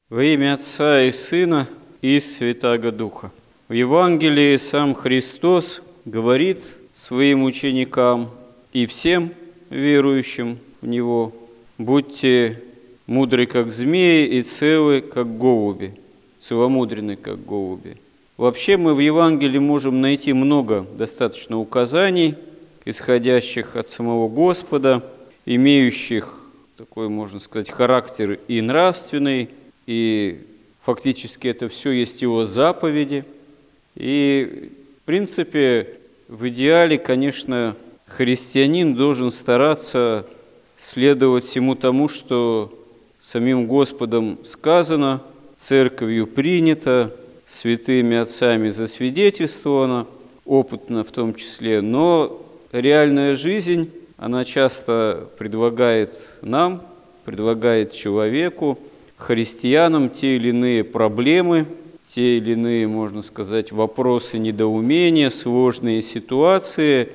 Во имя Отца и Сына и Святаго Духа. В Евангелии сам Христос говорит своим ученикам и всем верующим в Него: «Будьте мудры, как змеи, и целы, как голуби», целомудрены, как голуби. Вообще мы в Евангелии можем найти много достаточно указаний, исходящих от самого Господа, имеющих такой, можно сказать, характер и нравственный, и фактически это все есть Его заповеди. И, в принципе, в идеале, конечно, христианин должен стараться следовать всему тому, что самим Господом сказано, церковью принято, святыми отцами засвидетельствовано, опытно в том числе, но реальная жизнь, она часто предлагает нам, предлагает человеку, христианам те или иные проблемы, те или иные, можно сказать, вопросы, недоумения, сложные ситуации,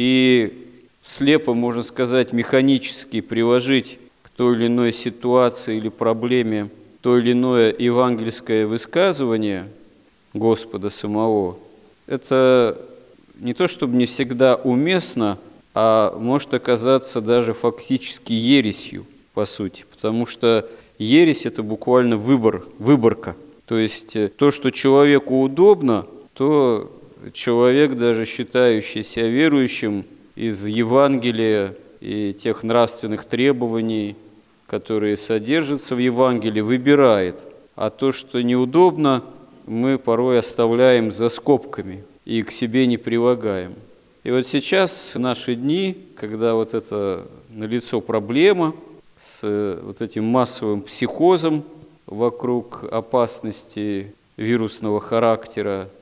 и слепо, можно сказать, механически приложить к той или иной ситуации или проблеме то или иное евангельское высказывание Господа самого. Это не то чтобы не всегда уместно, а может оказаться даже фактически ересью, по сути, потому что ересь – это буквально выборка. То есть то, что человеку удобно, то человек, даже считающий себя верующим, из Евангелия и тех нравственных требований, которые содержатся в Евангелии, выбирает. А то, что неудобно, мы порой оставляем за скобками и к себе не прилагаем. И вот сейчас, в наши дни, когда вот это налицо проблема с вот этим массовым психозом вокруг опасности вирусного характера,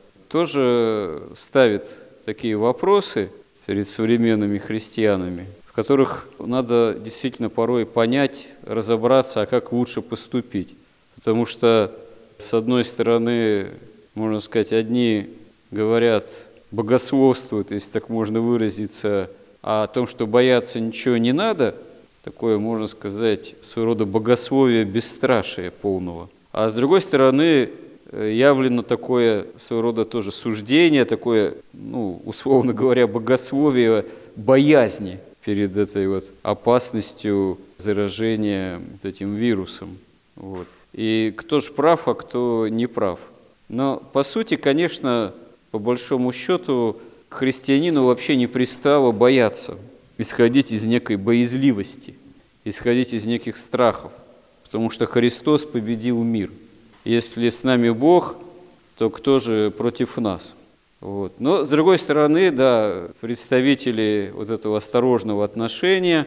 тоже ставит такие вопросы перед современными христианами, в которых надо действительно порой понять, разобраться, а как лучше поступить. Потому что, с одной стороны, можно сказать, одни говорят, богословствуют, если так можно выразиться, о том, что бояться ничего не надо, такое, можно сказать, своего рода богословие бесстрашия полного. А с другой стороны, явлено такое своего рода тоже суждение, такое, условно говоря, богословие боязни перед этой вот опасностью заражения этим вирусом. Вот. И кто же прав, а кто не прав. Но, по сути, конечно, по большому счету, к христианину вообще не пристало бояться, исходить из некой боязливости, исходить из неких страхов, потому что Христос победил мир. Если с нами Бог, то кто же против нас? Вот. Но, с другой стороны, да, представители вот этого осторожного отношения,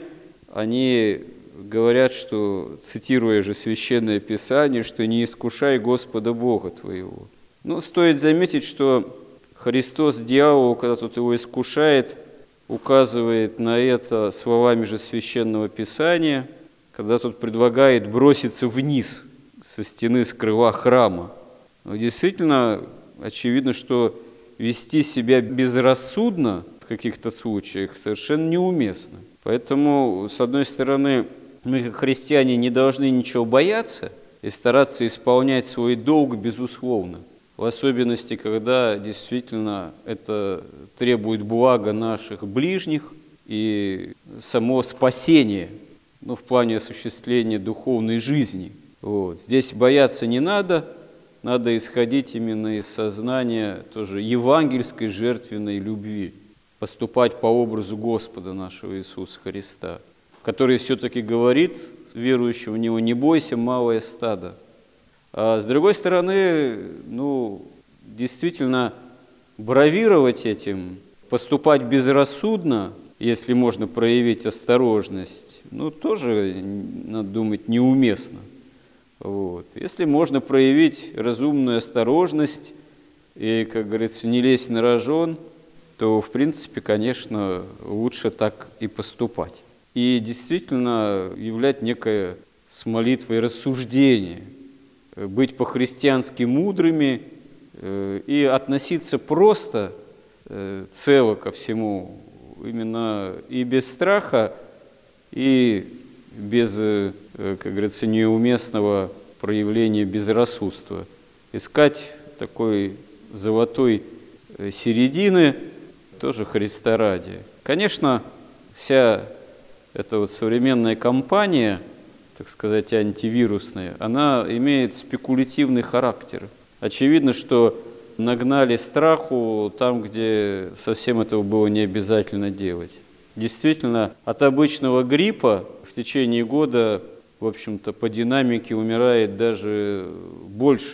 они говорят, что, цитируя же Священное Писание, что «не искушай Господа Бога твоего». Но стоит заметить, что Христос дьяволу, когда тот его искушает, указывает на это словами же Священного Писания, когда тот предлагает броситься вниз со стены, с крыла храма. Но действительно, очевидно, что вести себя безрассудно в каких-то случаях совершенно неуместно. Поэтому, с одной стороны, мы, как христиане, не должны ничего бояться и стараться исполнять свой долг безусловно. В особенности, когда действительно это требует блага наших ближних и само спасение, в плане осуществления духовной жизни. Вот. Здесь бояться не надо, надо исходить именно из сознания тоже евангельской жертвенной любви, поступать по образу Господа нашего Иисуса Христа, который все-таки говорит верующим в Него: «Не бойся, малое стадо». А с другой стороны, действительно, бравировать этим, поступать безрассудно, если можно проявить осторожность, тоже, надо думать, неуместно. Вот. Если можно проявить разумную осторожность и, как говорится, не лезть на рожон, то, в принципе, конечно, лучше так и поступать. И действительно являть некое с молитвой рассуждение, быть по-христиански мудрыми и относиться просто цело ко всему, именно и без страха, и без, как говорится, неуместного проявление безрассудства. Искать такой золотой середины тоже Христа ради. Конечно, вся эта вот современная кампания, так сказать, антивирусная, она имеет спекулятивный характер. Очевидно, что нагнали страху там, где совсем этого было не обязательно делать. Действительно, от обычного гриппа в течение года, в общем-то, по динамике умирает даже больше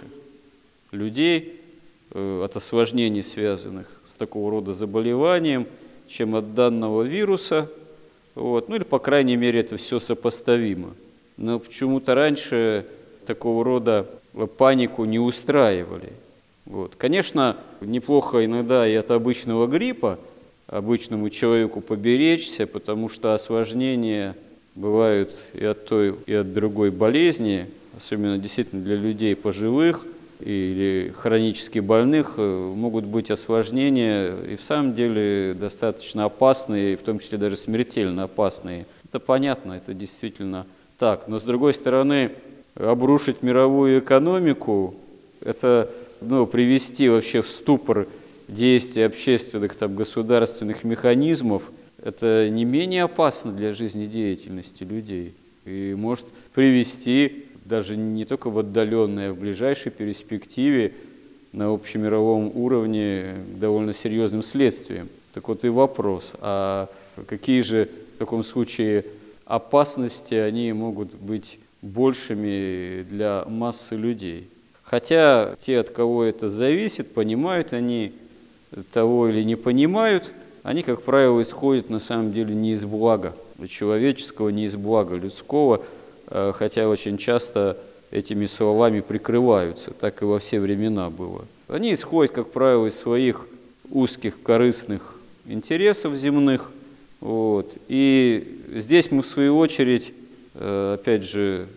людей от осложнений, связанных с такого рода заболеванием, чем от данного вируса. Вот. Ну или, по крайней мере, это все сопоставимо. Но почему-то раньше такого рода панику не устраивали. Вот. Конечно, неплохо иногда и от обычного гриппа обычному человеку поберечься, потому что осложнения бывают и от той, и от другой болезни, особенно действительно для людей пожилых или хронически больных, могут быть осложнения и в самом деле достаточно опасные, в том числе даже смертельно опасные. Это понятно, это действительно так. Но с другой стороны, обрушить мировую экономику, это привести вообще в ступор действия общественных, государственных механизмов, это не менее опасно для жизнедеятельности людей и может привести даже не только в отдаленной, а в ближайшей перспективе на общемировом уровне к довольно серьезным следствиям. Так вот и вопрос, а какие же в таком случае опасности они могут быть большими для массы людей? Хотя те, от кого это зависит, понимают они того или не понимают, они, как правило, исходят на самом деле не из блага человеческого, не из блага людского, хотя очень часто этими словами прикрываются, так и во все времена было. Они исходят, как правило, из своих узких корыстных интересов земных. Вот. И здесь мы, в свою очередь, опять же,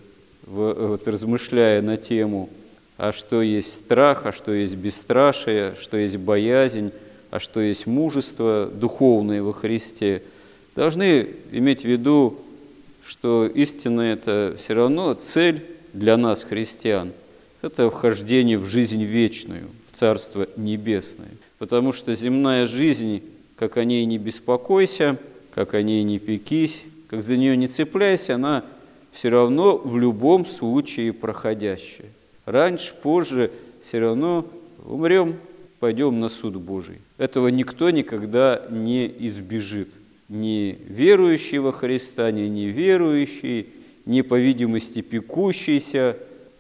размышляя на тему, а что есть страх, а что есть бесстрашие, что есть боязнь, а что есть мужество духовное во Христе, должны иметь в виду, что истина – это все равно цель для нас, христиан. Это вхождение в жизнь вечную, в Царство Небесное. Потому что земная жизнь, как о ней не беспокойся, как о ней не пекись, как за нее не цепляйся, она все равно в любом случае проходящая. Раньше, позже все равно умрем, пойдем на суд Божий. Этого никто никогда не избежит. Ни верующий во Христа, ни неверующий, ни, по видимости, пекущийся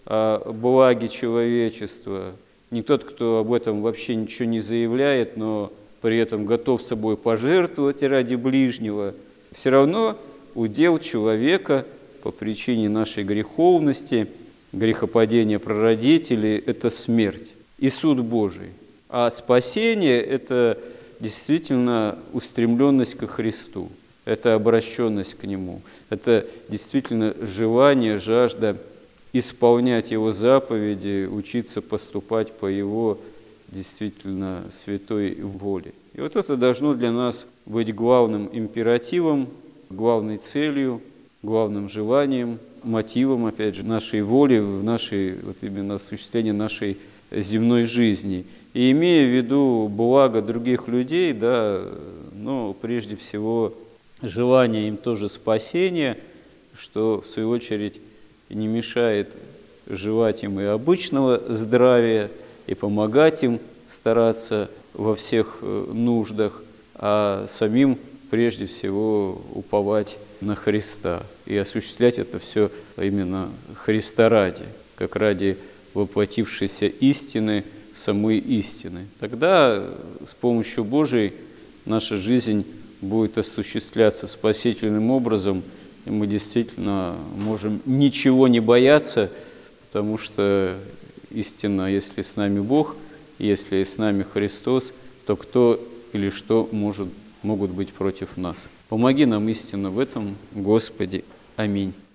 о благе человечества, ни тот, кто об этом вообще ничего не заявляет, но при этом готов собой пожертвовать ради ближнего. Все равно удел человека по причине нашей греховности, грехопадения прародителей – это смерть и суд Божий. А спасение – это действительно устремленность ко Христу, это обращенность к Нему, это действительно желание, жажда исполнять Его заповеди, учиться поступать по Его действительно святой воле. И вот это должно для нас быть главным императивом, главной целью, главным желанием, мотивом, опять же, нашей воли, в нашей, вот именно осуществлении нашей земной жизни. И имея в виду благо других людей, да, но прежде всего желание им тоже спасения, что в свою очередь не мешает желать им и обычного здравия, и помогать им стараться во всех нуждах, а самим прежде всего уповать на Христа и осуществлять это все именно Христа ради, как ради воплотившейся истины, самой истины. Тогда с помощью Божией наша жизнь будет осуществляться спасительным образом, и мы действительно можем ничего не бояться, потому что истина, если с нами Бог, если с нами Христос, то кто или что могут быть против нас. Помоги нам истинно в этом, Господи. Аминь.